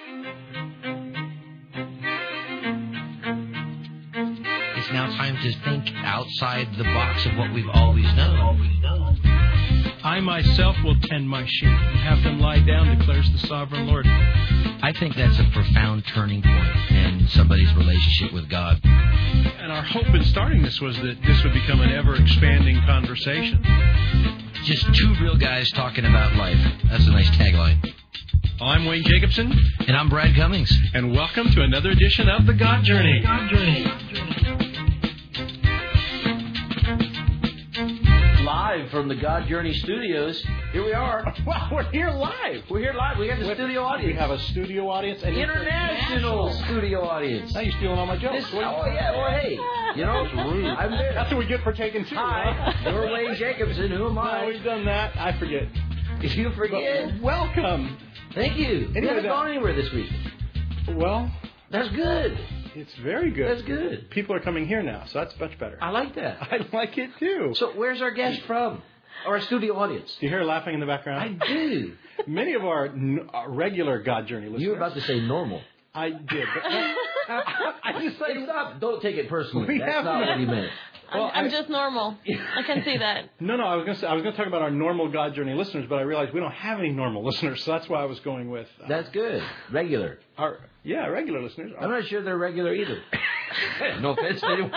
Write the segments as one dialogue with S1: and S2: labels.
S1: It's now time to think outside the box of what we've always known.
S2: I myself will tend my sheep and have them lie down, declares the sovereign Lord.
S1: I think that's a profound turning point in somebody's relationship with God.
S2: And our hope in starting this was that this would become an ever-expanding conversation.
S1: Just two real guys talking about life. That's a nice tagline.
S2: I'm Wayne Jacobson.
S1: And I'm Brad Cummings.
S2: And welcome to another edition of The God Journey.
S3: Live from the God Journey Studios. Here we are.
S4: Wow, we're here live.
S3: We got the studio audience.
S4: We have a studio audience. An
S3: international studio audience.
S4: Now you're stealing all my jokes.
S3: Well, hey. You know,
S4: that's rude. That's what we get for taking two.
S3: Hi, you're Wayne Jacobson. Who am I?
S4: No, we've done that. I forget.
S3: You forget?
S4: But welcome.
S3: Thank you. You haven't gone anywhere this week.
S4: Well,
S3: that's good.
S4: It's very good.
S3: That's good.
S4: People are coming here now, so that's much better.
S3: I like that.
S4: I like it, too.
S3: So where's our guest from? Or our studio audience?
S4: Do you hear her laughing in the background?
S3: I do.
S4: Many of our regular God Journey listeners.
S3: You were about to say normal.
S4: I did. But I just say...
S3: Stop. Don't take it personally. That's not what he meant.
S5: Well, I'm just normal. I can see that.
S4: No. I was going to talk about our normal God Journey listeners, but I realized we don't have any normal listeners, so that's why I was going with.
S3: That's good. Regular.
S4: Regular listeners.
S3: I'm not sure they're regular either. No offense to anyone.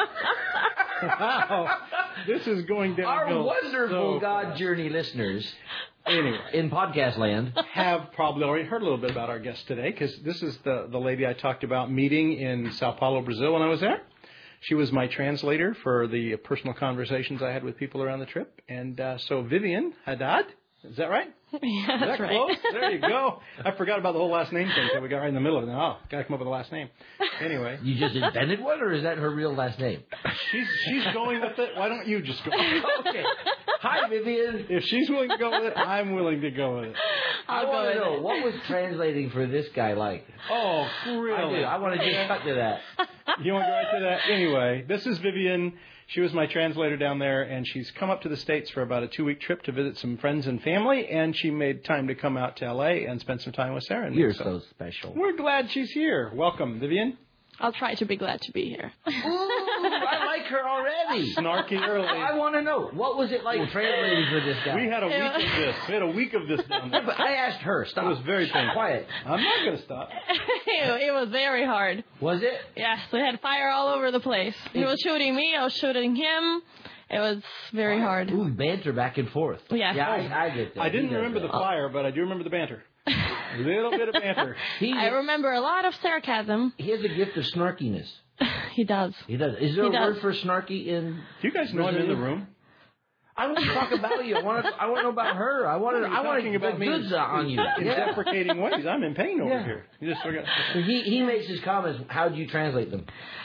S4: Wow, this is going downhill.
S3: Our wonderful God Journey listeners.
S4: Anyway,
S3: in podcast land,
S4: have probably already heard a little bit about our guest today, because this is the lady I talked about meeting in Sao Paulo, Brazil, when I was there. She was my translator for the personal conversations I had with people around the trip. And so Vivian Haddad, is that right?
S5: Yeah, that's right.
S4: Close? There you go. I forgot about the whole last name thing that we got right in the middle of it. Oh, got to come up with a last name. Anyway.
S3: You just invented one, or is that her real last name?
S4: She's going with it. Why don't you just go?
S3: Okay. Hi, Vivian.
S4: If she's willing to go with it, I'm willing to go with it.
S3: I want to know, what was translating for this guy like?
S4: Oh, really?
S3: I want to just cut to that.
S4: You want to go right to that? Anyway, this is Vivian. She was my translator down there, and she's come up to the States for about a 2-week trip to visit some friends and family, and she made time to come out to L.A. and spend some time with Sarah and me.
S3: You're so special.
S4: We're glad she's here. Welcome, Vivian.
S5: I'll try to be glad to be here.
S3: Ooh, I like her already.
S4: Snarky early.
S3: I want to know, what was it like translating for this guy?
S4: We had a week of this down there.
S3: But I asked her. Stop.
S4: It was very painful.
S3: Quiet.
S4: I'm not going to stop.
S5: It was very hard.
S3: Was it?
S5: Yes, we had fire all over the place. He was shooting me, I was shooting him. It was very hard.
S3: Ooh, banter back and forth.
S5: Yeah.
S3: Yeah, I get that.
S4: I didn't remember the fire, but I do remember the banter. A little bit of banter.
S5: I remember a lot of sarcasm.
S3: He has a gift of snarkiness.
S5: He does.
S3: He does. Is there a word for snarky in...
S4: Do you guys know I'm in the room?
S3: I want to talk about you. I want to know about her. I want to
S4: about me
S3: goods on you.
S4: In deprecating ways. I'm in pain over here. You just forgot.
S3: He makes his comments. How do you translate them?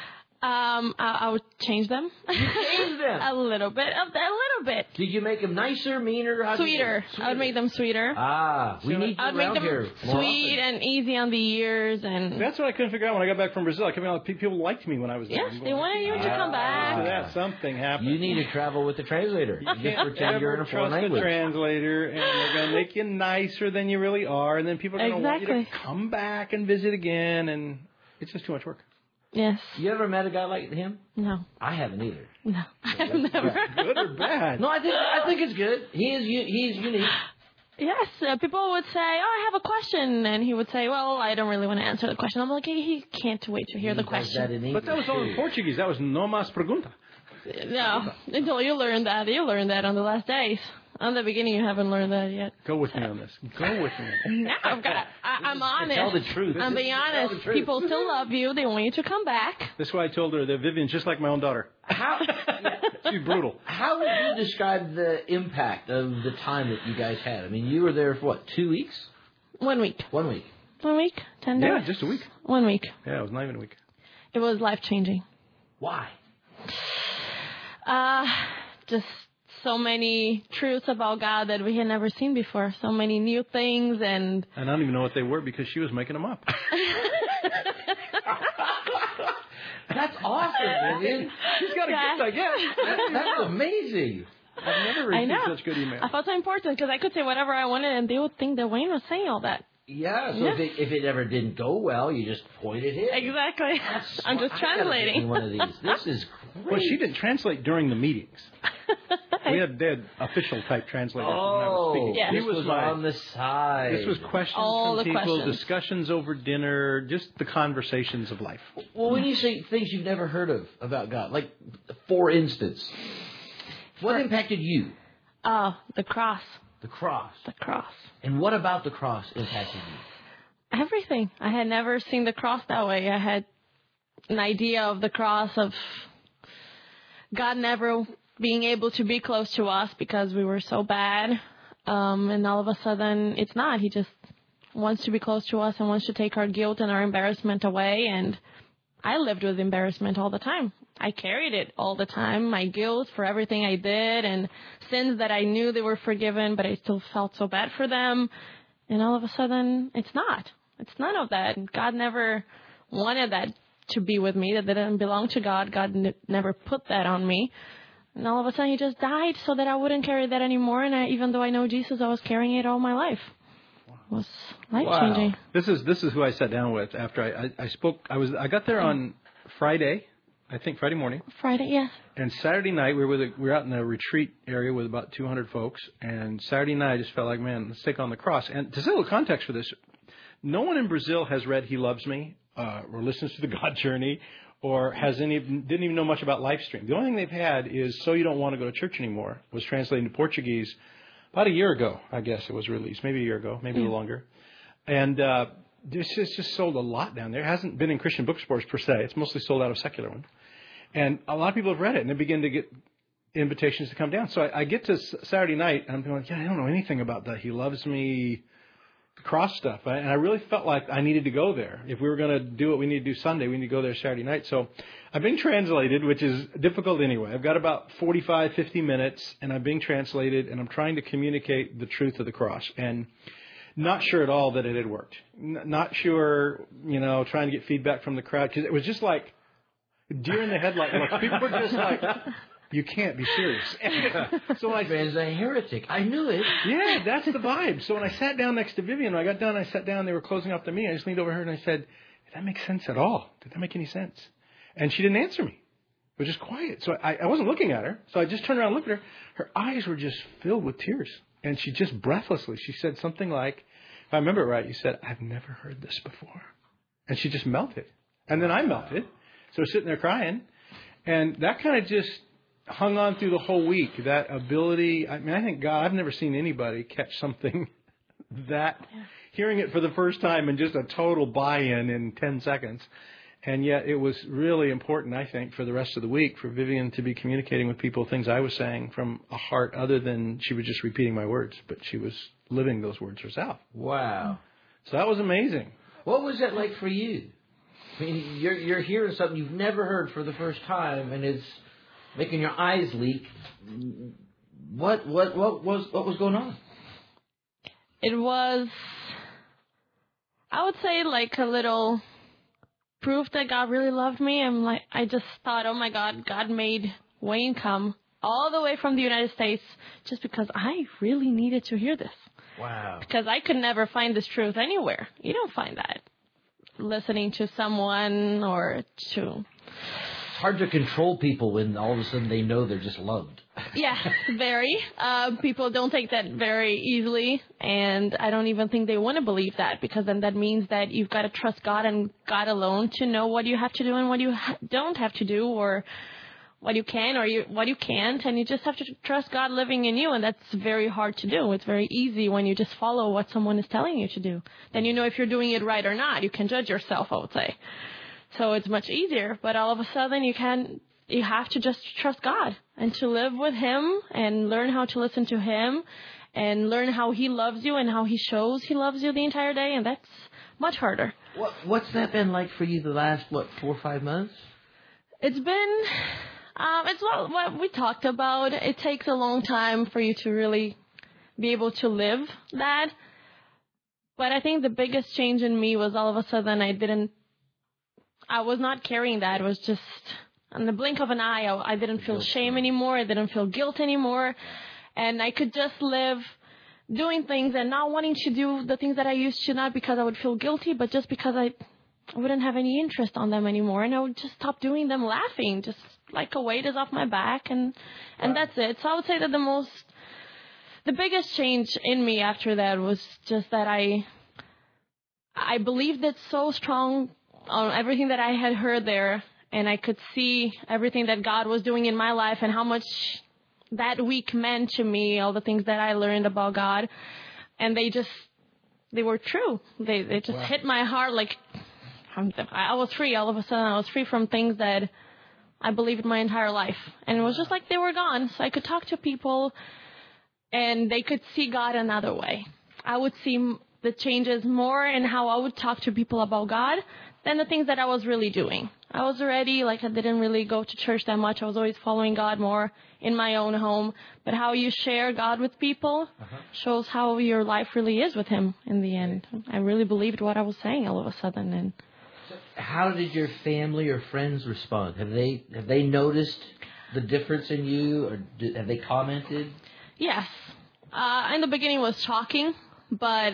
S5: I would change them.
S3: You change them?
S5: A little bit.
S3: Did you make them nicer, meaner?
S5: Sweeter. I would make them sweeter.
S3: We need you around here.
S5: Sweet and easy on the ears. And
S4: that's what I couldn't figure out when I got back from Brazil. I kept out people liked me when I was there.
S5: Yes, they wanted you to come back.
S4: That something happened.
S3: You need to travel with the translator.
S4: You can't pretend you're in a foreign language. The translator, and they're going to make you nicer than you really are, and then people are going to want you to come back and visit again, and it's just too much work.
S5: Yes.
S3: You ever met a guy like him?
S5: No.
S3: I haven't either.
S5: No, I've never.
S4: Good or bad?
S3: No, I think it's good. He's unique.
S5: Yes, people would say, "Oh, I have a question," and he would say, "Well, I don't really want to answer the question." I'm like, he can't wait to hear the question.
S4: But that was all in Portuguese. That was no más pergunta.
S5: No, until you learn that. You learn that on the last days. On the beginning, you haven't learned that yet.
S4: Go with me on this. Go with me.
S5: No, I'm honest.
S3: Tell the truth.
S5: I'm being honest. People still love you. They want you to come back.
S4: That's why I told her that Vivian's just like my own daughter. She's brutal.
S3: How would you describe the impact of the time that you guys had? I mean, you were there for, 2 weeks?
S5: 1 week.
S3: 1 week.
S5: 1 week? 10 days?
S4: Yeah, just a week.
S5: 1 week.
S4: Yeah, it was not even a week.
S5: It was life-changing.
S3: Why?
S5: Just so many truths about God that we had never seen before. So many new things and...
S4: I don't even know what they were because she was making them up.
S3: That's awesome, Vivian.
S4: She's got a gift, I guess.
S3: That's amazing.
S4: I've never received such good emails.
S5: I felt so important because I could say whatever I wanted and they would think that Wayne was saying all that.
S3: Yeah, so if it ever didn't go well, you just pointed it.
S5: Exactly. I'm just translating.
S3: One of these. This is great.
S4: Well, she didn't translate during the meetings. They had official type translators when I was speaking.
S5: Yeah.
S3: This was on the side.
S4: This was questions
S5: All
S4: from
S5: the
S4: people,
S5: questions.
S4: discussions over dinner, just the conversations of life.
S3: Well, when you say things you've never heard of about God, like, for instance, what impacted you?
S5: Oh, the cross.
S3: The cross.
S5: The cross.
S3: And what about the cross impacted you?
S5: Everything. I had never seen the cross that way. I had an idea of the cross, of God never being able to be close to us because we were so bad. And all of a sudden, it's not. He just wants to be close to us and wants to take our guilt and our embarrassment away. And I lived with embarrassment all the time. I carried it all the time, my guilt for everything I did and sins that I knew they were forgiven, but I still felt so bad for them. And all of a sudden, it's not. It's none of that. God never wanted that to be with me. That didn't belong to God. God never put that on me. And all of a sudden, he just died so that I wouldn't carry that anymore. And even though I know Jesus, I was carrying it all my life. It was life-changing.
S3: Wow.
S4: This is who I sat down with after I spoke. I got there on Friday. I think Friday morning.
S5: Friday, yeah.
S4: And Saturday night, we were out in a retreat area with about 200 folks. And Saturday night, I just felt like, man, let's take on the cross. And to set a little context for this, no one in Brazil has read He Loves Me or listens to the God Journey or didn't even know much about Livestream. The only thing they've had is So You Don't Want to Go to Church Anymore. Was translated into Portuguese about a year ago, I guess it was released. Maybe a year ago, maybe a little longer. And this has just sold a lot down there. It hasn't been in Christian bookstores per se. It's mostly sold out of secular ones. And a lot of people have read it, and they begin to get invitations to come down. So I get to Saturday night, and I'm going, I don't know anything about the He Loves Me cross stuff. And I really felt like I needed to go there. If we were going to do what we need to do Sunday, we need to go there Saturday night. So I'm being translated, which is difficult anyway. I've got about 45, 50 minutes, and I'm being translated, and I'm trying to communicate the truth of the cross. And not sure at all that it had worked. Not sure, trying to get feedback from the crowd, because it was just like deer in the headlight looks. People were just like, you can't be serious. So when
S3: Man's a heretic. I knew it.
S4: Yeah, that's the vibe. So when I sat down next to Vivian, when I got done, I sat down, they were closing off the meeting. I just leaned over her and I said, did that make sense at all? Did that make any sense? And she didn't answer me. It was just quiet. So I wasn't looking at her. So I just turned around and looked at her. Her eyes were just filled with tears. And she just breathlessly, she said something like, if I remember it right, you said, I've never heard this before. And she just melted. And then I melted. So I was sitting there crying. And that kind of just hung on through the whole week. That ability, I think God, I've never seen anybody catch something hearing it for the first time and just a total buy-in in 10 seconds. And yet it was really important, I think, for the rest of the week for Vivian to be communicating with people things I was saying from a heart other than she was just repeating my words, but she was living those words herself.
S3: Wow.
S4: So that was amazing.
S3: What was that like for you? I mean, you're hearing something you've never heard for the first time, and it's making your eyes leak. What was going on?
S5: It was, I would say, like a little proof that God really loved me. I just thought, oh my God, God made Wayne come all the way from the United States just because I really needed to hear this.
S3: Wow.
S5: Because I could never find this truth anywhere. You don't find that listening to someone or to...
S3: It's hard to control people when all of a sudden they know they're just loved.
S5: Yeah, very. People don't take that very easily, and I don't even think they want to believe that, because then that means that you've got to trust God and God alone to know what you have to do and what you don't have to do, or what you can or what you can't, and you just have to trust God living in you, and that's very hard to do. It's very easy when you just follow what someone is telling you to do. Then you know if you're doing it right or not. You can judge yourself, I would say. So it's much easier, but all of a sudden you have to just trust God and to live with Him and learn how to listen to Him and learn how He loves you and how He shows He loves you the entire day, and that's much harder.
S3: What's that been like for you the last, 4 or 5 months?
S5: It's been, it's what we talked about. It takes a long time for you to really be able to live that. But I think the biggest change in me was all of a sudden I was not carrying that. It was just in the blink of an eye. I didn't feel shame anymore. I didn't feel guilt anymore. And I could just live doing things and not wanting to do the things that I used to, not because I would feel guilty, but just because I wouldn't have any interest on them anymore, and I would just stop doing them laughing, just like a weight is off my back, and that's it. So I would say that the biggest change in me after that was just that I believed it so strong on everything that I had heard there, and I could see everything that God was doing in my life and how much that week meant to me, all the things that I learned about God, and they were true. They just hit my heart like I was free. All of a sudden, I was free from things that I believed my entire life, and it was just like they were gone. So I could talk to people, and they could see God another way. I would see the changes more in how I would talk to people about God than the things that I was really doing. I was already, I didn't really go to church that much. I was always following God more in my own home. But how you share God with people shows how your life really is with Him in the end. I really believed what I was saying all of a sudden. And
S3: how did your family or friends respond? Have they noticed the difference in you, or have they commented?
S5: Yes. In the beginning, it was shocking, but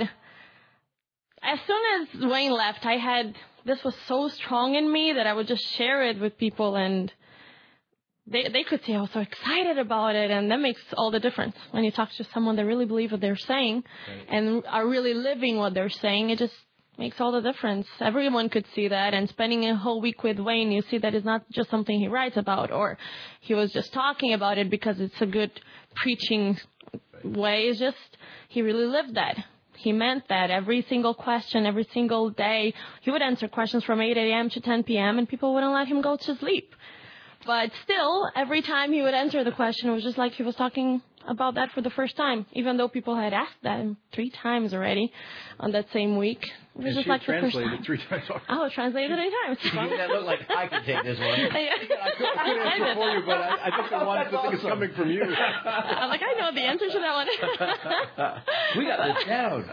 S5: as soon as Wayne left, this was so strong in me that I would just share it with people, and they could see I was so excited about it, and that makes all the difference. When you talk to someone that really believes what they're saying and are really living what they're saying, it just makes all the difference. Everyone could see that, and spending a whole week with Wayne, you see that it's not just something he writes about, or he was just talking about it because it's a good preaching way. It's just he really lived that. He meant that. Every single question, every single day, he would answer questions from 8 a.m. to 10 p.m. and people wouldn't let him go to sleep. But still, every time he would answer the question, it was just like he was talking about that for the first time, even though people had asked that 3 times already on that same week. It was just like the first time.
S4: 3 times already.
S5: Oh, translated 3 times.
S3: You made that look like I could take this one.
S4: I could answer for you, but I think they wanted to think it's coming from you.
S5: I'm like, I know the answer to that one.
S3: We got this down.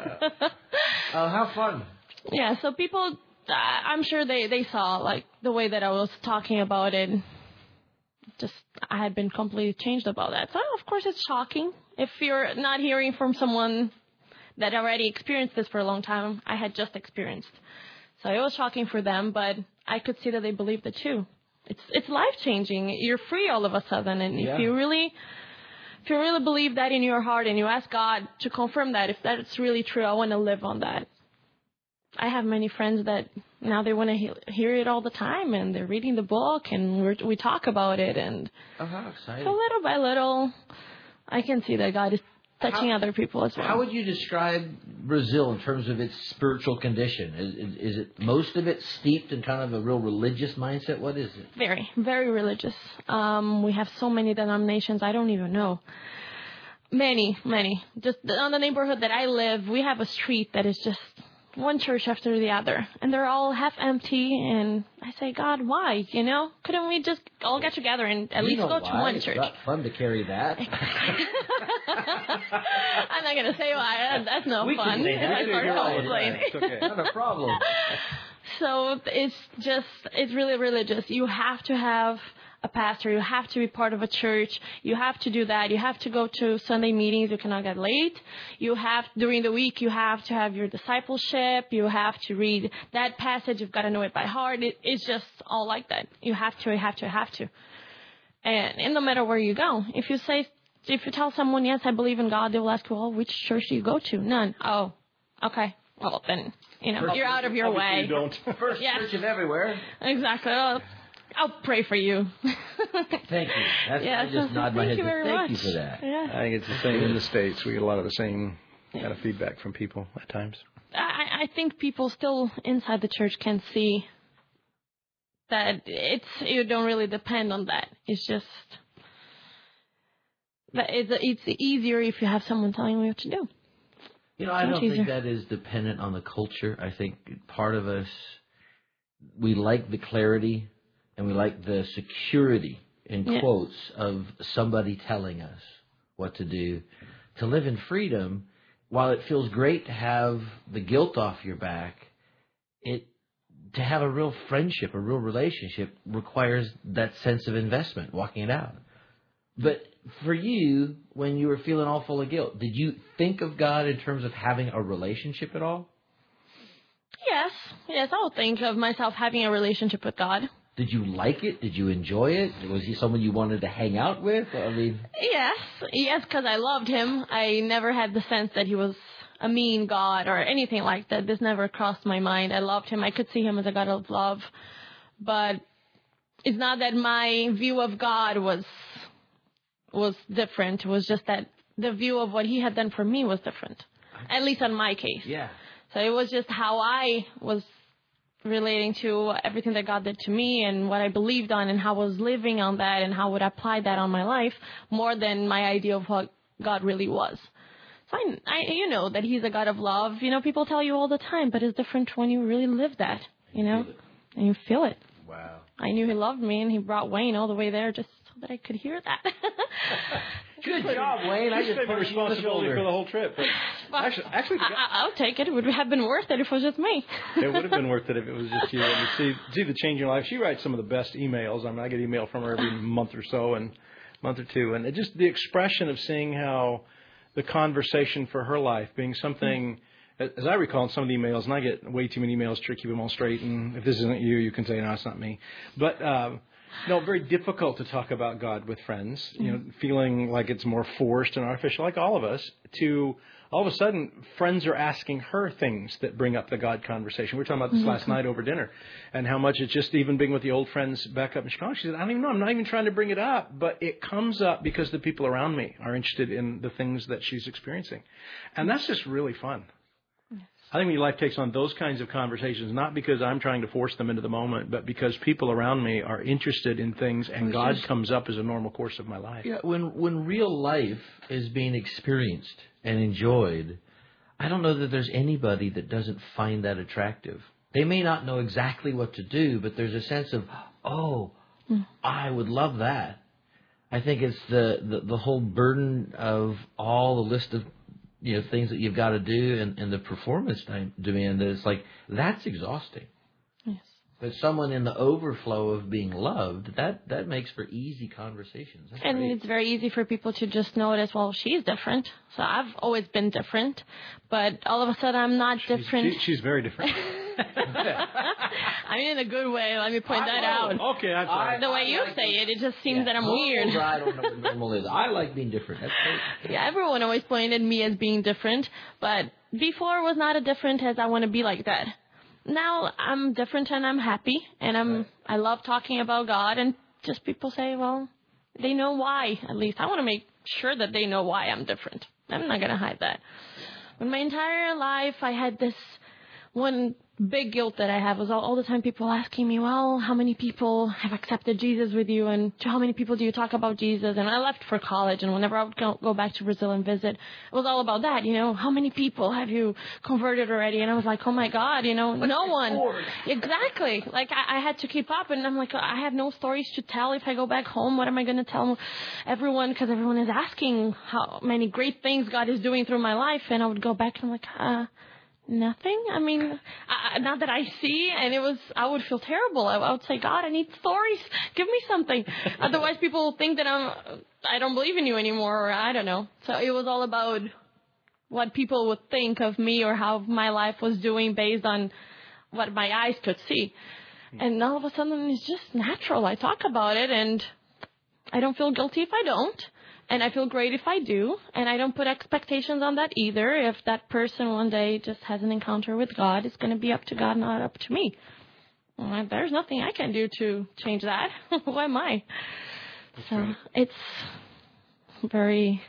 S3: How fun.
S5: Yeah, so people, I'm sure they saw, the way that I was talking about it. Just, I had been completely changed about that. So, of course, it's shocking. If you're not hearing from someone that already experienced this for a long time, I had just experienced. So it was shocking for them, but I could see that they believed it too. It's life-changing. You're free all of a sudden, and if you really believe that in your heart and you ask God to confirm that, if that's really true, I want to live on that. I have many friends that now they want to hear it all the time, and they're reading the book, and we talk about it, and
S3: how exciting.
S5: So little by little, I can see that God is touching other people as well.
S3: How would you describe Brazil in terms of its spiritual condition? Is it most of it steeped in kind of a real religious mindset? What is it?
S5: Very, very religious. We have so many denominations, I don't even know. Many. Just on the neighborhood that I live, we have a street that is just one church after the other, and they're all half empty, and I say, God, why? Couldn't we just all get together and at least go to one church?
S3: It's not fun to carry that.
S5: I'm not going to say why. That's no fun.
S3: It's okay. Not a problem.
S5: So it's really religious. You have to have a pastor. You have to be part of a church. You have to do that. You have to go to Sunday meetings. You cannot get late. During the week, you have to have your discipleship. You have to read that passage. You've got to know it by heart. It's just all like that. You have to. And no matter where you go, if you tell someone, yes, I believe in God, they will ask you, well, which church do you go to? None. Oh, okay. Well, then, you're out of your way.
S4: You don't.
S3: First church of everywhere.
S5: Exactly. I'll pray for you.
S3: Thank you. I just nod my head. Thank you for that.
S5: Yeah.
S4: I think it's the same in the States. We get a lot of the same kind of feedback from people at times.
S5: I think people still inside the church can see that you don't really depend on that. It's just that it's easier if you have someone telling you what to do.
S3: I don't think that is dependent on the culture. I think part of us, we like the clarity and we like the security, in quotes, of somebody telling us what to do. To live in freedom, while it feels great to have the guilt off your back, to have a real friendship, a real relationship, requires that sense of investment, walking it out. But for you, when you were feeling all full of guilt, did you think of God in terms of having a relationship at all?
S5: Yes, I would think of myself having a relationship with God.
S3: Did you like it? Did you enjoy it? Was he someone you wanted to hang out with? I mean,
S5: yes, because I loved him. I never had the sense that he was a mean God or anything like that. This never crossed my mind. I loved him. I could see him as a God of love. But it's not that my view of God was different. It was just that the view of what he had done for me was different, at least in my case.
S3: Yeah.
S5: So it was just how I was relating to everything that God did to me and what I believed on and how I was living on that and how I would apply that on my life more than my idea of what God really was. So I know that he's a God of love. People tell you all the time, but it's different when you really live that, and you feel it.
S3: Wow.
S5: I knew he loved me, and he brought Wayne all the way there just so that I could hear that.
S3: Good job, Wayne. I just put
S4: responsibility for the whole trip. But actually,
S5: I'll take it. It would have been worth it if it was just me.
S4: It would have been worth it if it was just you. And you see the change in your life. She writes some of the best emails. I get email from her every month or so, and month or two, and just the expression of seeing how the conversation for her life being something. As I recall in some of the emails, and I get way too many emails to keep them all straight, and if this isn't you, you can say, no, it's not me. But, very difficult to talk about God with friends, feeling like it's more forced and artificial, like all of us, to all of a sudden, friends are asking her things that bring up the God conversation. We were talking about this last night over dinner, and how much it's just even being with the old friends back up in Chicago. She said, I don't even know, I'm not even trying to bring it up, but it comes up because the people around me are interested in the things that she's experiencing. And that's just really fun. I think when your life takes on those kinds of conversations, not because I'm trying to force them into the moment, but because people around me are interested in things and God comes up as a normal course of my life.
S3: Yeah, when real life is being experienced and enjoyed, I don't know that there's anybody that doesn't find that attractive. They may not know exactly what to do, but there's a sense of, I would love that. I think it's the whole burden of all the list of things that you've got to do and the performance demand, that it's like, that's exhausting.
S5: Yes.
S3: But someone in the overflow of being loved, that makes for easy conversations. That's great.
S5: It's very easy for people to just notice, well, she's different. So I've always been different. But all of a sudden, I'm not different.
S4: She's very different.
S5: I mean, in a good way. Let me point that out.
S4: Okay, I'm sorry.
S5: The way you say it just seems that I'm weird.
S3: I don't know what normal is. I like being different. That's great.
S5: Yeah, everyone always pointed me as being different, but before was not as different as I want to be like that. Now I'm different and I'm happy, and I love talking about God, and just people say, well, they know why. At least I want to make sure that they know why I'm different. I'm not going to hide that. But my entire life, I had this one big guilt that I have was all the time people asking me, well, how many people have accepted Jesus with you, and to how many people do you talk about Jesus? And I left for college, and whenever I would go back to Brazil and visit, it was all about that, how many people have you converted already? And I was like, oh my God, no one. Exactly. Like I had to keep up, and I'm like, I have no stories to tell. If I go back home, what am I going to tell everyone? Because everyone is asking how many great things God is doing through my life. And I would go back and I'm like, nothing. I mean, not that I see, and I would feel terrible. I would say, God, I need stories. Give me something. Otherwise, people will think that I don't believe in you anymore, or I don't know. So it was all about what people would think of me or how my life was doing based on what my eyes could see. And all of a sudden, it's just natural. I talk about it, and I don't feel guilty if I don't. And I feel great if I do, and I don't put expectations on that either. If that person one day just has an encounter with God, it's going to be up to God, not up to me. Well, there's nothing I can do to change that. Who am I? So it's very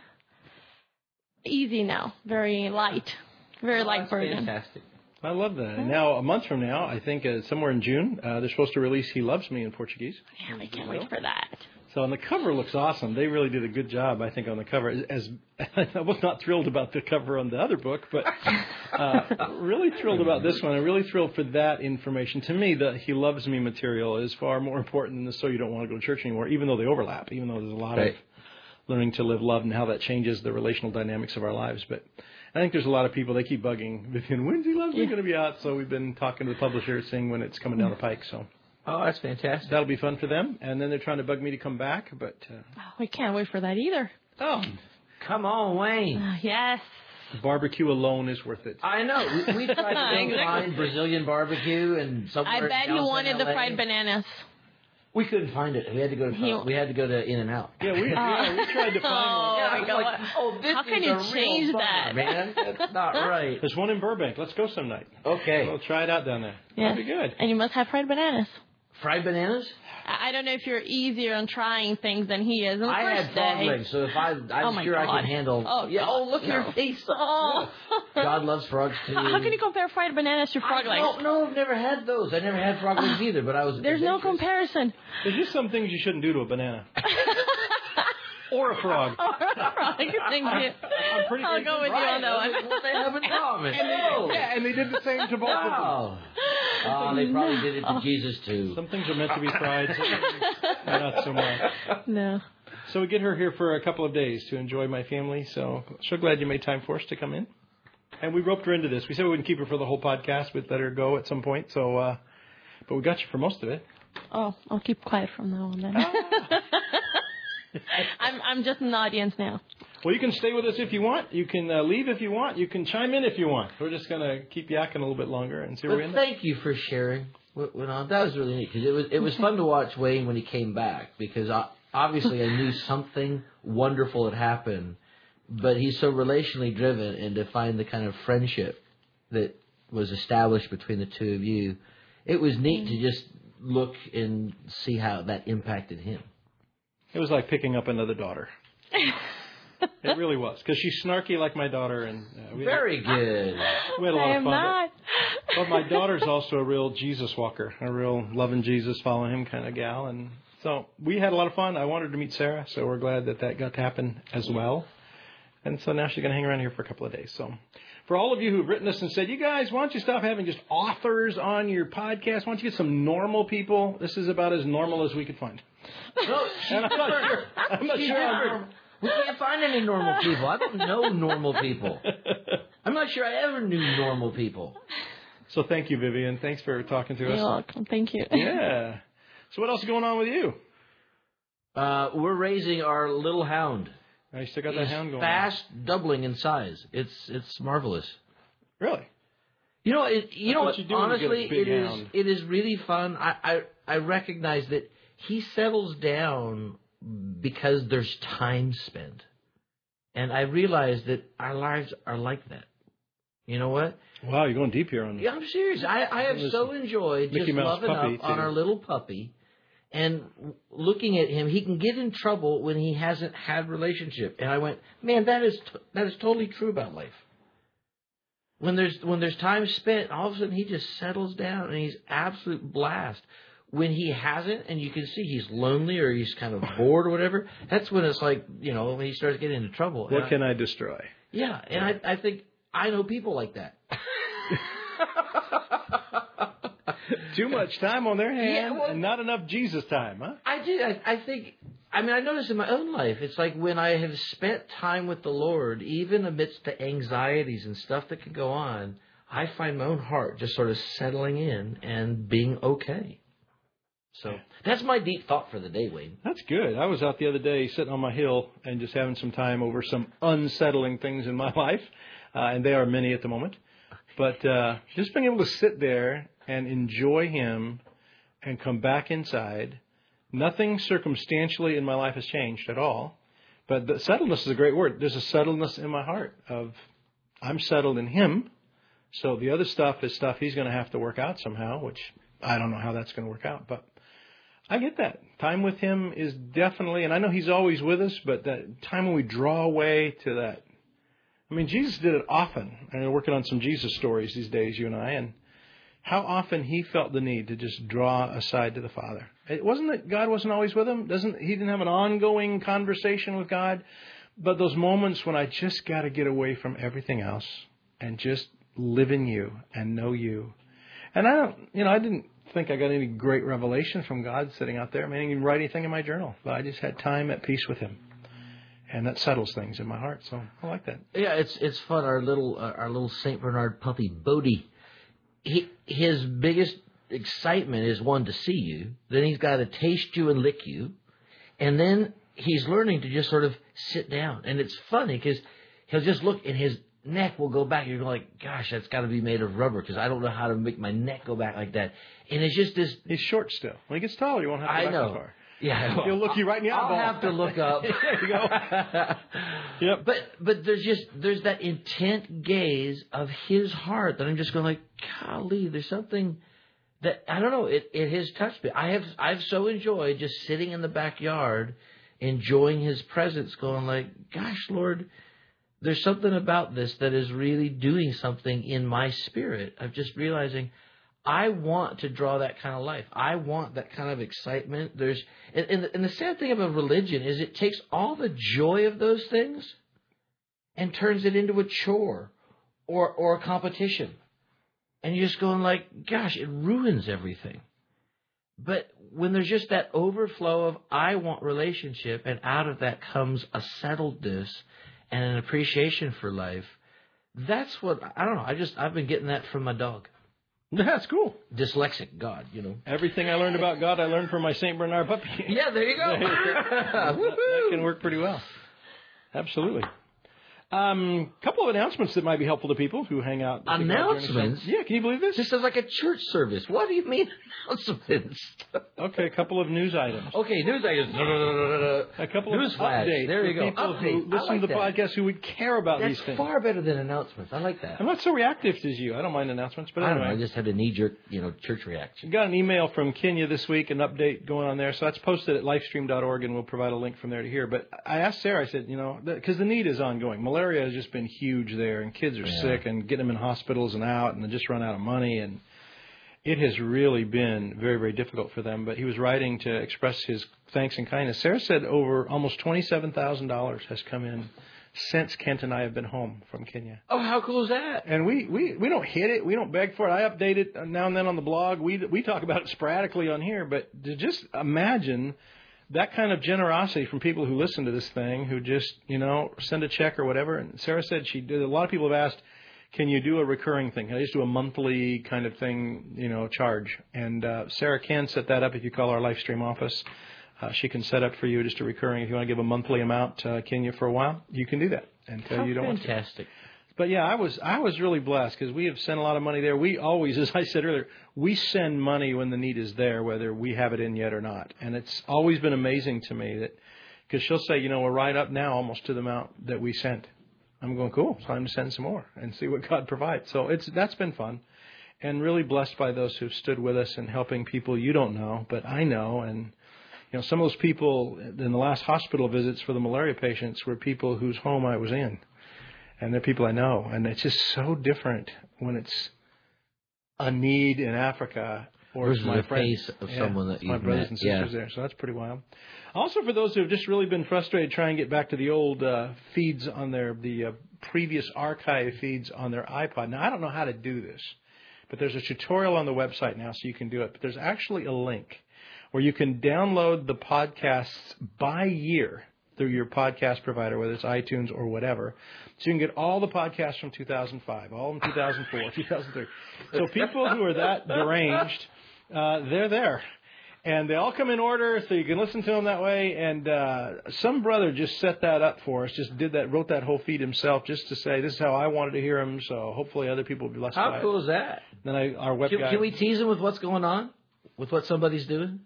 S5: easy now, very light burden.
S3: Fantastic.
S4: I love that. And now, a month from now, I think somewhere in June, they're supposed to release He Loves Me in Portuguese.
S5: Yeah, I can't wait for that.
S4: So, and the cover looks awesome. They really did a good job, I think, on the cover. I was not thrilled about the cover on the other book, but really thrilled about this one. I'm really thrilled for that information. To me, the He Loves Me material is far more important than the So You Don't Want to Go to Church Anymore, even though they overlap, even though there's a lot of learning to live love and how that changes the relational dynamics of our lives. But I think there's a lot of people, they keep bugging, when's He Loves Me going to be out? So we've been talking to the publisher, seeing when it's coming down the pike. So
S3: Oh, that's fantastic.
S4: That'll be fun for them. And then they're trying to bug me to come back, but...
S5: we can't wait for that either.
S4: Oh.
S3: Come on, Wayne.
S5: Yes.
S4: Barbecue alone is worth it.
S3: I know. We tried to find Brazilian barbecue and somewhere.
S5: I bet he wanted the fried bananas.
S3: We couldn't find it. We had to go to In-N-Out.
S4: Yeah, we tried to find one.
S3: This
S5: How can
S3: is
S5: you
S3: a
S5: change
S3: real
S5: that?
S3: bummer, man? That's not right.
S4: There's one in Burbank. Let's go some night.
S3: Okay.
S4: We'll try it out down there.
S5: Yes.
S4: That'd be good.
S5: And you must have fried bananas.
S3: Fried bananas?
S5: I don't know if you're easier on trying things than he is.
S3: I had frog legs, so if I'm sure I can handle.
S5: Oh,
S3: yeah. Oh, look at your face. Oh. God loves frogs too.
S5: How can you compare fried bananas to frog legs?
S3: No, I've never had those. I never had frog legs either, but I was.
S5: There's no comparison.
S4: There's just some things you shouldn't do to a banana. Or a frog.
S5: Or a frog. Thank you. I'll go with you on that one.
S3: What they have in common.
S4: And they did the same to both of them.
S3: Oh, they probably did it to Jesus too.
S4: Some things are meant to be fried, some things not so much.
S5: No.
S4: So we get her here for a couple of days to enjoy my family. So glad you made time for us to come in. And we roped her into this. We said we wouldn't keep her for the whole podcast. We'd let her go at some point. So, but we got you for most of it.
S5: Oh, I'll keep quiet from now on then. I'm just in the audience now.
S4: Well, you can stay with us if you want. You can leave if you want. You can chime in if you want. We're just going to keep yakking a little bit longer and see where we end up.
S3: Thank you for sharing what went on. That was really neat because it was fun to watch Wayne when he came back because obviously I knew something wonderful had happened, but he's so relationally driven, and to find the kind of friendship that was established between the two of you, it was neat to just look and see how that impacted him.
S4: It was like picking up another daughter. It really was, because she's snarky like my daughter, and
S3: very good.
S4: We had a lot of fun.
S5: Not.
S4: But my daughter's also a real Jesus walker, a real loving Jesus, following him kind of gal, and so we had a lot of fun. I wanted to meet Sarah, so we're glad that got to happen as well. And so now she's going to hang around here for a couple of days. So for all of you who've written us and said, you guys, why don't you stop having just authors on your podcast? Why don't you get some normal people? This is about as normal as we could find.
S3: No, I'm not sure. We can't find any normal people. I don't know normal people. I'm not sure I ever knew normal people.
S4: So thank you, Vivian. Thanks for talking to us.
S5: You're welcome. Thank you.
S4: Yeah. So what else is going on with you?
S3: We're raising our little hound.
S4: I still got that hound going.
S3: Fast doubling in size. It's marvelous.
S4: Really?
S3: You know, honestly, it is really fun. I recognize that he settles down because there's time spent. And I realize that our lives are like that. You know what?
S4: Wow, you're going deep here on this.
S3: Yeah, I'm serious. I have so enjoyed just loving up on our little puppy and looking at him. He can get in trouble when he hasn't had relationship. And I went, man, that is totally true about life. When there's time spent, all of a sudden he just settles down and he's absolute blast. When he hasn't, and you can see he's lonely or he's kind of bored or whatever, that's when it's like, when he starts getting into trouble.
S4: What can I destroy?
S3: Yeah, and I think I know people like that.
S4: Too much time on their hands and not enough Jesus time, huh?
S3: I do. I think, I notice in my own life, it's like when I have spent time with the Lord, even amidst the anxieties and stuff that can go on, I find my own heart just sort of settling in and being okay. So that's my deep thought for the day, Wayne.
S4: That's good. I was out the other day sitting on my hill and just having some time over some unsettling things in my life, and they are many at the moment. But just being able to sit there and enjoy Him and come back inside, nothing circumstantially in my life has changed at all. But the settledness is a great word. There's a settledness in my heart of I'm settled in Him, so the other stuff is stuff He's going to have to work out somehow, which I don't know how that's going to work out, but I get that. Time with Him is definitely, and I know He's always with us, but that time when we draw away to that. Jesus did it often. And we're working on some Jesus stories these days, you and I, and how often He felt the need to just draw aside to the Father. It wasn't that God wasn't always with Him. He didn't have an ongoing conversation with God, but those moments when I just got to get away from everything else and just live in You and know You. And I didn't think I got any great revelation from God sitting out there. I didn't write anything in my journal, but I just had time at peace with Him, and that settles things in my heart. So I like that.
S3: Yeah, it's fun. Our little Saint Bernard puppy, Bodie. His biggest excitement is one to see you, then he's got to taste you and lick you, and then he's learning to just sort of sit down. And it's funny because he'll just look and his neck will go back. You're like, gosh, that's got to be made of rubber because I don't know how to make my neck go back like that. And it's just this.
S4: He's short still. When he gets taller, you won't have to go back so far.
S3: Yeah, well,
S4: he'll look you right in the eyeball.
S3: I'll have to look up.
S4: There you go. Yep.
S3: But there's that intent gaze of his heart that I'm just going like, golly, there's something that I don't know. It has touched me. I've so enjoyed just sitting in the backyard, enjoying his presence, going like, gosh, Lord, there's something about this that is really doing something in my spirit of just realizing I want to draw that kind of life. I want that kind of excitement. And the sad thing about religion is it takes all the joy of those things and turns it into a chore or a competition. And you're just going like, gosh, it ruins everything. But when there's just that overflow of I want relationship, and out of that comes a settledness and an appreciation for life, that's what, I don't know, I've been getting that from my dog.
S4: That's cool.
S3: Dyslexic God, you know.
S4: Everything I learned about God, I learned from my St. Bernard puppy.
S3: Yeah, there you go.
S4: That can work pretty well. Absolutely. Couple of announcements that might be helpful to people who hang out.
S3: Announcements?
S4: Yeah, can you believe this?
S3: This is like a church service. What do you mean announcements?
S4: Okay, a couple of news items.
S3: Okay, news items.
S4: A couple
S3: news
S4: of
S3: flash.
S4: updates.
S3: There you go.
S4: People who listen to the podcast who would care about
S3: That's
S4: these things.
S3: far better than announcements. I like that.
S4: I'm not so reactive as you. I don't mind announcements, but anyway.
S3: I just had a knee-jerk, church reaction.
S4: Got an email from Kenya this week, an update going on there. So that's posted at lifestream.org, and we'll provide a link from there to hear. But I asked Sarah, I said, because the need is ongoing. Malaria has just been huge there, and kids are sick and getting them in hospitals and out, and they just run out of money, and it has really been very, very difficult for them. But he was writing to express his thanks and kindness. Sarah said over almost $27,000 has come in since Kent and I have been home from Kenya.
S3: Oh, how cool is that?
S4: And we don't hit it. We don't beg for it. I update it now and then on the blog. We talk about it sporadically on here. But to just imagine that kind of generosity from people who listen to this thing, who just, send a check or whatever. And Sarah said she did. A lot of people have asked, can you do a recurring thing? Can I just do a monthly kind of thing, charge? And Sarah can set that up if you call our Lifestream office. She can set up for you just a recurring. If you want to give a monthly amount to Kenya for a while, you can do that until you don't want to.
S3: Fantastic.
S4: But yeah, I was really blessed because we have sent a lot of money there. We always, as I said earlier, we send money when the need is there, whether we have it in yet or not. And it's always been amazing to me that, because she'll say, we're right up now almost to the amount that we sent. I'm going, cool, it's time to send some more and see what God provides. So that's been fun, and really blessed by those who've stood with us and helping people you don't know, but I know. And some of those people in the last hospital visits for the malaria patients were people whose home I was in. And they're people I know. And it's just so different when it's a need in Africa or it's my friends.
S3: Of someone that you've
S4: my brothers
S3: met.
S4: and sisters there. So that's pretty wild. Also, for those who have just really been frustrated trying to get back to the old feeds on the previous archive feeds on their iPod. Now, I don't know how to do this, but there's a tutorial on the website now so you can do it. But there's actually a link where you can download the podcasts by year through your podcast provider, whether it's iTunes or whatever. So you can get all the podcasts from 2005, all in 2004, 2003. So people who are that deranged, they're there. And they all come in order, so you can listen to them that way. And some brother just set that up for us, wrote that whole feed himself just to say, this is how I wanted to hear them, so hopefully other people will be blessed by it.
S3: How cool is that?
S4: Then our web guy.
S3: Can we tease them with what's going on? With what somebody's doing?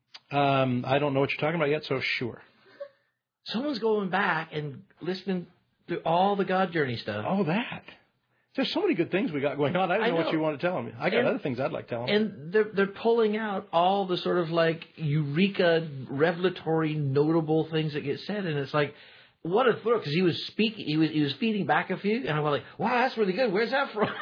S4: I don't know what you're talking about yet, so sure.
S3: Someone's going back and listening to all the God Journey stuff.
S4: Oh, that. There's so many good things we got going on. I don't know what you want to tell them. I got other things I'd like to tell them.
S3: And they're pulling out all the sort of like eureka, revelatory, notable things that get said. And it's like, what a thrill. Because he was speaking, he was feeding back a few. And I was like, wow, that's really good. Where's that from?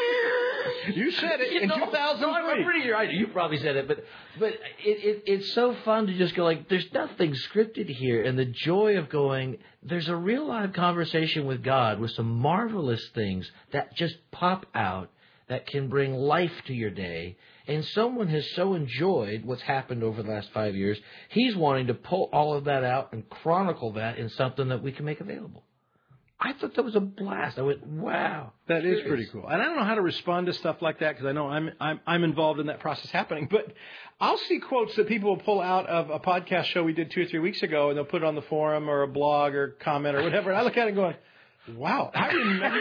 S4: You said it in 2003.
S3: No, I'm pretty sure you probably said it, but it's so fun to just go like, there's nothing scripted here, and the joy of going, there's a real live conversation with God with some marvelous things that just pop out that can bring life to your day. And someone has so enjoyed what's happened over the last 5 years, he's wanting to pull all of that out and chronicle that in something that we can make available. I thought that was a blast. I went, wow.
S4: That is pretty cool. And I don't know how to respond to stuff like that because I know I'm involved in that process happening. But I'll see quotes that people will pull out of a podcast show we did 2 or 3 weeks ago, and they'll put it on the forum or a blog or comment or whatever. And I look at it going, wow, I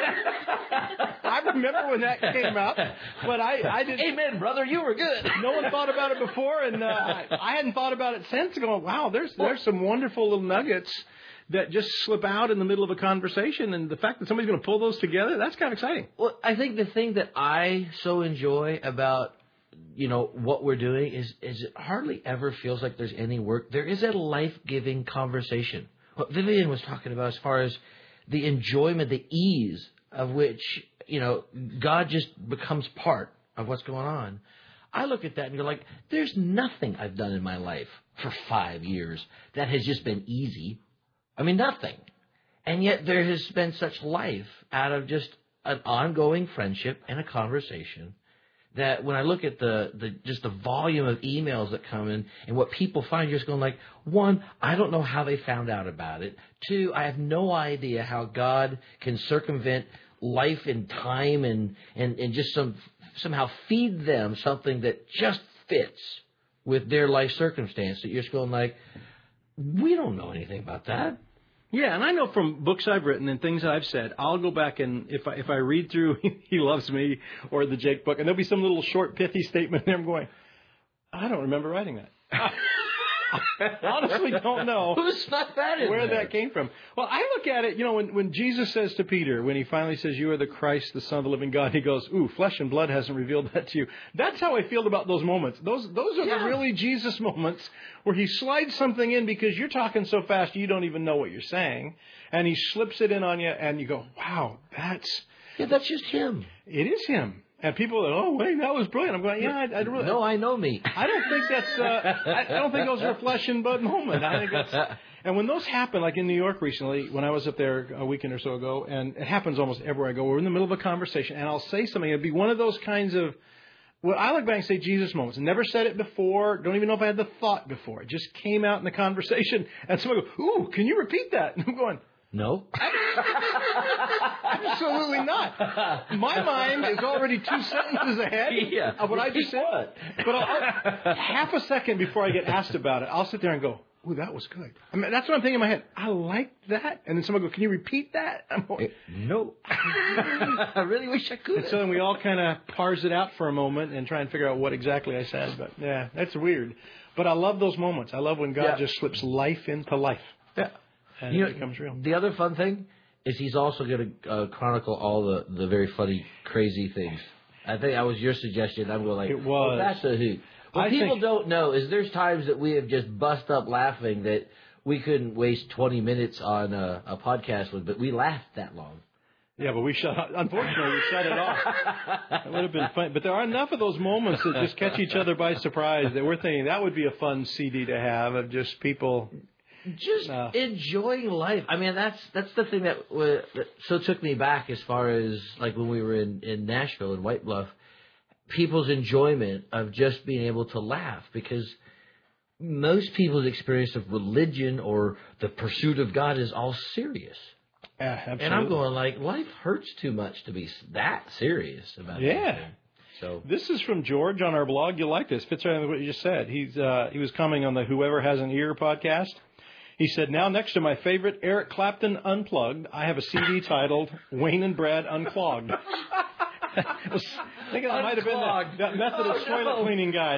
S4: remember when that came out, but I didn't.
S3: Amen, brother, you were good.
S4: No one thought about it before, and I hadn't thought about it since. Going, wow, there's some wonderful little nuggets that just slip out in the middle of a conversation, and the fact that somebody's going to pull those together, that's kind of exciting.
S3: Well, I think the thing that I so enjoy about, what we're doing is it hardly ever feels like there's any work. There is a life-giving conversation. What Vivian was talking about as far as the enjoyment, the ease of which, God just becomes part of what's going on. I look at that and you're like, there's nothing I've done in my life for 5 years that has just been easy. I mean, nothing. And yet there has been such life out of just an ongoing friendship and a conversation that when I look at the volume of emails that come in and what people find, you're just going like, 1, I don't know how they found out about it. 2, I have no idea how God can circumvent life and time and just somehow feed them something that just fits with their life circumstance that you're just going like, we don't know anything about that.
S4: Yeah, and I know from books I've written and things I've said, I'll go back and if I read through He Loves Me or the Jake book, and there'll be some little short, pithy statement there, I'm going, I don't remember writing that. I honestly don't know
S3: Who snuck that in
S4: where
S3: there?
S4: that came from. Well, I look at it, when Jesus says to Peter, when he finally says, you are the Christ, the Son of the living God, he goes, ooh, flesh and blood hasn't revealed that to you. That's how I feel about those moments. Those are the really Jesus moments where he slides something in because you're talking so fast you don't even know what you're saying, and he slips it in on you, and you go, wow, that's
S3: just him.
S4: It is him. And people are, oh, wait, that was brilliant. I'm going, yeah, I really...
S3: No, I know me.
S4: I don't think that's... I don't think those are a flesh and blood moment. I think that's... And when those happen, like in New York recently, when I was up there a weekend or so ago, and it happens almost everywhere I go, we're in the middle of a conversation, and I'll say something. It'd be one of those kinds of... Well, I look back and say Jesus moments. Never said it before. Don't even know if I had the thought before. It just came out in the conversation, and someone goes, ooh, can you repeat that? And I'm going...
S3: No.
S4: Absolutely not. My mind is already 2 sentences ahead of what I just said. But half a second before I get asked about it, I'll sit there and go, ooh, that was good. I mean, that's what I'm thinking in my head. I like that. And then someone goes, can you repeat that? I'm going,
S3: no. I really wish I could.
S4: And so then we all kind of parse it out for a moment and try and figure out what exactly I said. But yeah, that's weird. But I love those moments. I love when God just slips life into life.
S3: Yeah.
S4: And it becomes real.
S3: The other fun thing is he's also going to chronicle all the very funny, crazy things. I think that was your suggestion. I'm going like,
S4: it was.
S3: Well, that's a hoot. What people don't know is there's times that we have just bust up laughing that we couldn't waste 20 minutes on a podcast with, but we laughed that long.
S4: Yeah, but unfortunately, we shut it off. It would have been fun. But there are enough of those moments that just catch each other by surprise that we're thinking that would be a fun CD to have of just people...
S3: Just enjoying life. I mean, that's the thing that so took me back as far as like when we were in Nashville and White Bluff, people's enjoyment of just being able to laugh, because most people's experience of religion or the pursuit of God is all serious.
S4: Yeah, absolutely.
S3: And I'm going like, life hurts too much to be that serious about it.
S4: Yeah.
S3: So
S4: this is from George on our blog. You'll like this. Fits right in what you just said. He was commenting on the Whoever Has an Ear podcast. He said, now next to my favorite Eric Clapton Unplugged, I have a CD titled Wayne and Brad Unclogged. I was thinking that might have been that Methodist toilet cleaning guy.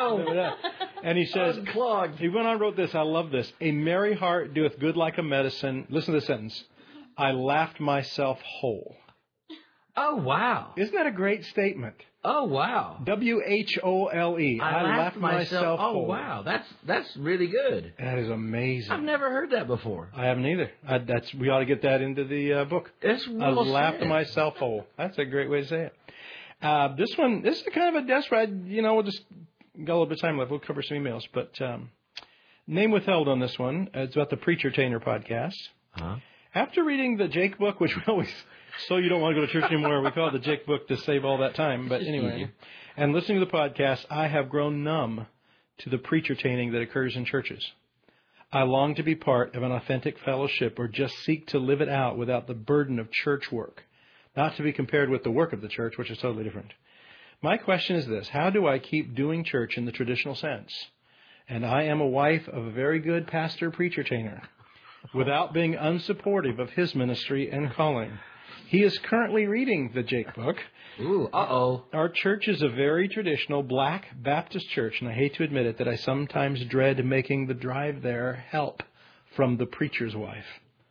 S4: And he says,
S3: Unclogged.
S4: He went on and wrote this. I love this. A merry heart doeth good like a medicine. Listen to the sentence. I laughed myself whole.
S3: Oh, wow.
S4: Isn't that a great statement?
S3: Oh, wow.
S4: WHOLE. I laughed myself whole.
S3: Oh, wow. That's really good.
S4: That is amazing.
S3: I've never heard that before.
S4: I haven't either. We ought to get that into the book.
S3: It's
S4: I laughed myself whole. That's a great way to say it. This is kind of a desperate, we'll just got a little bit of time left. We'll cover some emails. But name withheld on this one. It's about the Preacher-Tainer podcast.
S3: Uh-huh.
S4: After reading the Jake book, which we always... So you don't want to go to church anymore. We call it the Jake book to save all that time. But anyway, and listening to the podcast, I have grown numb to the preacher-taining that occurs in churches. I long to be part of an authentic fellowship or just seek to live it out without the burden of church work, not to be compared with the work of the church, which is totally different. My question is this: how do I keep doing church in the traditional sense? And I am a wife of a very good pastor preacher-tainer, without being unsupportive of his ministry and calling. He is currently reading the Jake book.
S3: Ooh, uh-oh.
S4: Our church is a very traditional Black Baptist church, and I hate to admit it that I sometimes dread making the drive there help from the preacher's wife.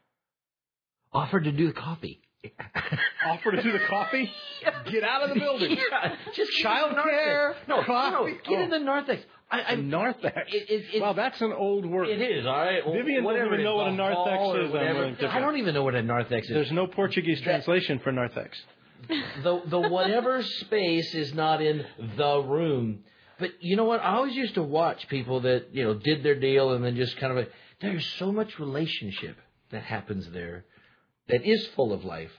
S3: Offer to do the coffee.
S4: Offer to do the coffee? Get out of the building.
S3: Yeah, just
S4: child care.
S3: No,
S4: coffee.
S3: Get in the narthex.
S4: Narthex. Well, that's an old word.
S3: It is, all right.
S4: Vivian doesn't even know what a narthex is.
S3: I don't even know what a narthex is.
S4: There's no Portuguese translation for narthex.
S3: The whatever space is not in the room. But you know what? I always used to watch people that, did their deal and then just kind of there's so much relationship that happens there that is full of life.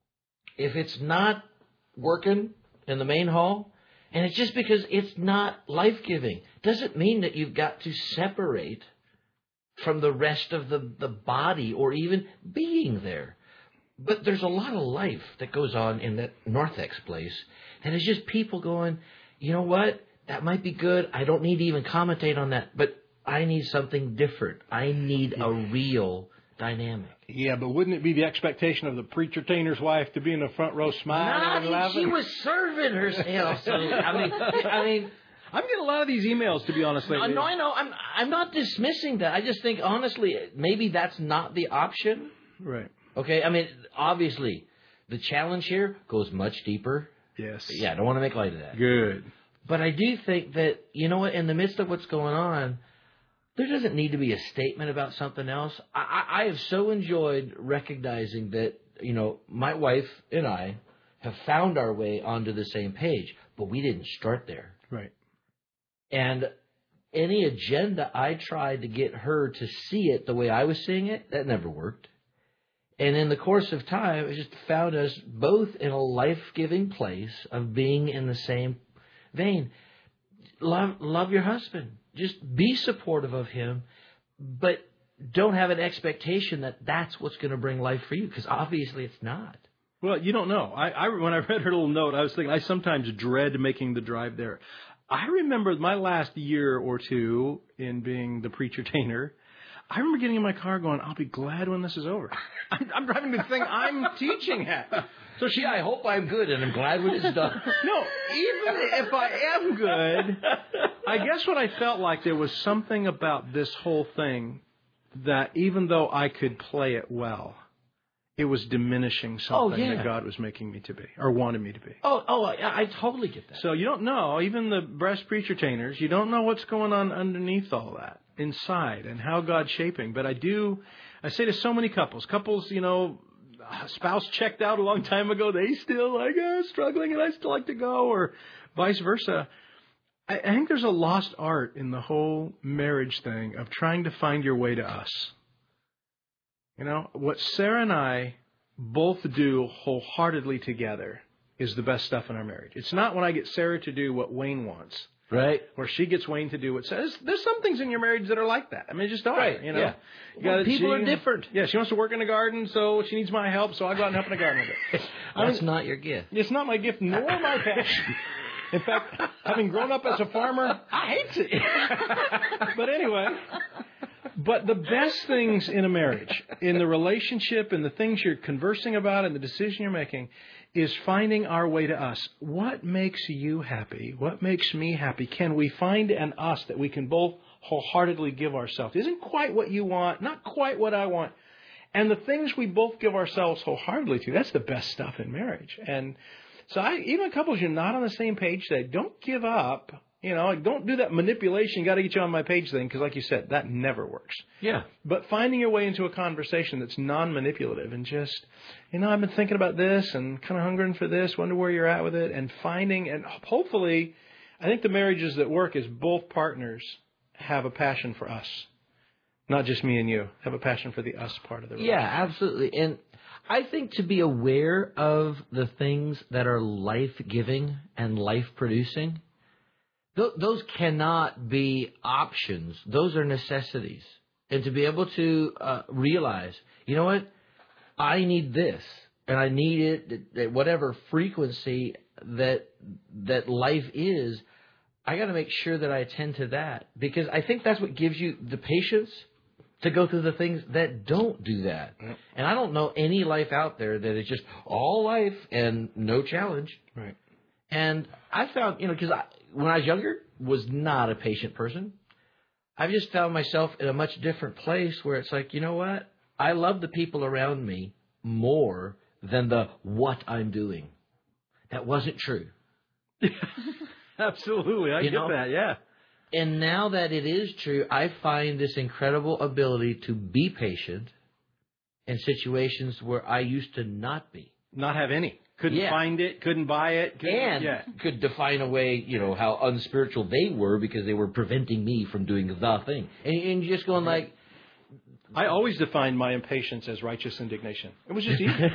S3: If it's not working in the main hall, and it's just because it's not life-giving, doesn't mean that you've got to separate from the rest of the body or even being there. But there's a lot of life that goes on in that narthex place, and it's just people going, you know what, that might be good. I don't need to even commentate on that, but I need something different. I need a real dynamic.
S4: Yeah, but wouldn't it be the expectation of the preacher-tainer's wife to be in the front row smiling and laughing?
S3: She was serving herself. So, I mean,
S4: I'm getting a lot of these emails, to be honest.
S3: No, I know. I'm not dismissing that. I just think, honestly, maybe that's not the option.
S4: Right.
S3: Okay, I mean, obviously, the challenge here goes much deeper.
S4: Yes.
S3: Yeah, I don't want to make light of that.
S4: Good.
S3: But I do think that, you know what, in the midst of what's going on, there doesn't need to be a statement about something else. I have so enjoyed recognizing that, my wife and I have found our way onto the same page, but we didn't start there.
S4: Right.
S3: And any agenda I tried to get her to see it the way I was seeing it, that never worked. And in the course of time, it just found us both in a life-giving place of being in the same vein. Love your husband. Just be supportive of him, but don't have an expectation that that's what's going to bring life for you, because obviously it's not.
S4: Well, you don't know. When I read her little note, I was thinking I sometimes dread making the drive there. I remember my last year or two in being the preacher-tainer, I remember getting in my car going, I'll be glad when this is over. I'm driving the thing I'm teaching at.
S3: So I hope I'm good, and I'm glad when it's done.
S4: No, even if I am good, I guess what I felt like there was something about this whole thing that even though I could play it well, it was diminishing something that God was making me to be, or wanted me to be.
S3: I totally get that.
S4: So you don't know, even the breast preacher-tainers, you don't know what's going on underneath all that, inside, and how God's shaping. But I say to so many couples, spouse checked out a long time ago, they still struggling and I still like to go, or vice versa. I think there's a lost art in the whole marriage thing of trying to find your way to us. What Sarah and I both do wholeheartedly together is the best stuff in our marriage. It's not when I get Sarah to do what Wayne wants.
S3: Right.
S4: Or she gets Wayne to do what says. There's some things in your marriage that are like that. I mean, just are.
S3: Right.
S4: Yeah.
S3: People are different.
S4: Yeah, she wants to work in the garden, so she needs my help, so I go out and help in the garden with her.
S3: That's not your gift.
S4: It's not my gift, nor my passion. In fact, having grown up as a farmer, I hate it. But anyway, but the best things in a marriage, in the relationship, and the things you're conversing about and the decision you're making, is finding our way to us. What makes you happy? What makes me happy? Can we find an us that we can both wholeheartedly give ourselves? Isn't quite what you want, not quite what I want. And the things we both give ourselves wholeheartedly to, that's the best stuff in marriage. And so even couples you're not on the same page today, don't give up. Don't do that manipulation, got to get you on my page thing, because like you said, that never works.
S3: Yeah.
S4: But finding your way into a conversation that's non-manipulative and just, I've been thinking about this and kind of hungering for this, wonder where you're at with it, and finding, and hopefully, I think the marriages that work is both partners have a passion for us. Not just me and you, have a passion for the us part of the relationship.
S3: Yeah, absolutely. And I think to be aware of the things that are life-giving and life-producing, those cannot be options. Those are necessities. and to be able to realize, you know what, I need this, and I need it at whatever frequency that life is. I got to make sure that I attend to that, because I think that's what gives you the patience to go through the things that don't do that. And I don't know any life out there that is just all life and no challenge.
S4: Right.
S3: And I found, because when I was younger, was not a patient person. I've just found myself in a much different place where it's like, you know what? I love the people around me more than the what I'm doing. That wasn't true.
S4: Absolutely. I get that, yeah.
S3: And now that it is true, I find this incredible ability to be patient in situations where I used to not be.
S4: Not have any. Couldn't find it, couldn't buy it.
S3: Could define away, how unspiritual they were because they were preventing me from doing the thing. And you're just going like...
S4: I always defined my impatience as righteous indignation. It was just easy.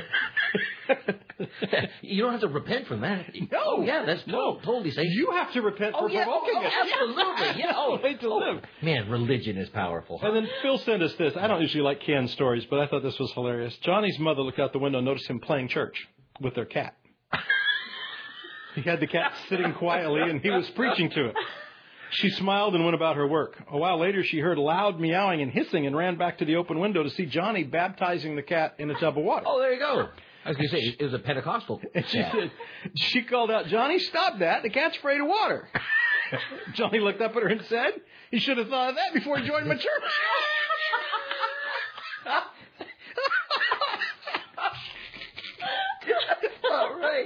S3: You don't have to repent from that.
S4: No.
S3: Oh, yeah, that's totally safe.
S4: You have to repent for provoking it.
S3: Absolutely. Yeah.
S4: Way to live.
S3: Man, religion is powerful.
S4: And then Phil sent us this. I don't usually like canned stories, but I thought this was hilarious. Johnny's mother looked out the window and noticed him playing church with their cat. He had the cat sitting quietly, and he was preaching to it. She smiled and went about her work. A while later, she heard loud meowing and hissing and ran back to the open window to see Johnny baptizing the cat in a tub of water.
S3: Oh, there you go. I was going to say, it was a Pentecostal cat.
S4: She called out, "Johnny, stop that. The cat's afraid of water." Johnny looked up at her and said, "He should have thought of that before he joined my church."
S3: All right.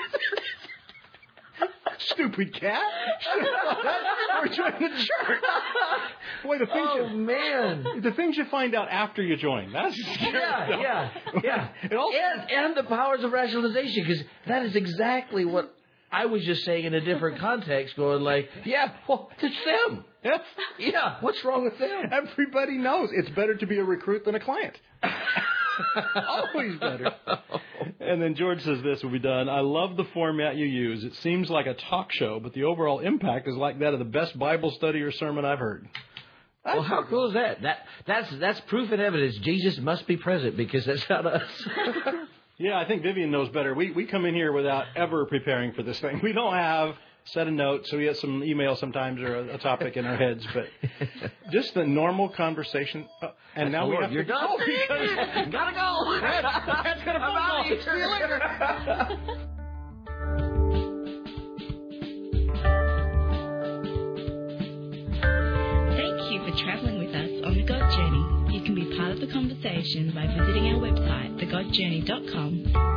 S4: Stupid cat. We're joining the church. Boy, the things you find out after you join. That's
S3: yeah. And the powers of rationalization, because that is exactly what I was just saying in a different context, going like, it's them. Yeah, what's wrong with them?
S4: Everybody knows it's better to be a recruit than a client. Always better. And then George says this, we'll be done. "I love the format you use. It seems like a talk show, but the overall impact is like that of the best Bible study or sermon I've heard."
S3: Well, how cool is that? That's proof and evidence. Jesus must be present, because that's not us.
S4: Yeah, I think Vivian knows better. We come in here without ever preparing for this thing. We don't have set of notes, so we get some email sometimes or a topic in our heads, but just the normal conversation. And now we have
S3: You're done. Gotta go.
S4: That's gonna
S3: I'm
S4: See you later.
S6: Thank you for traveling with us on The God Journey. You can be part of the conversation by visiting our website, thegodjourney.com,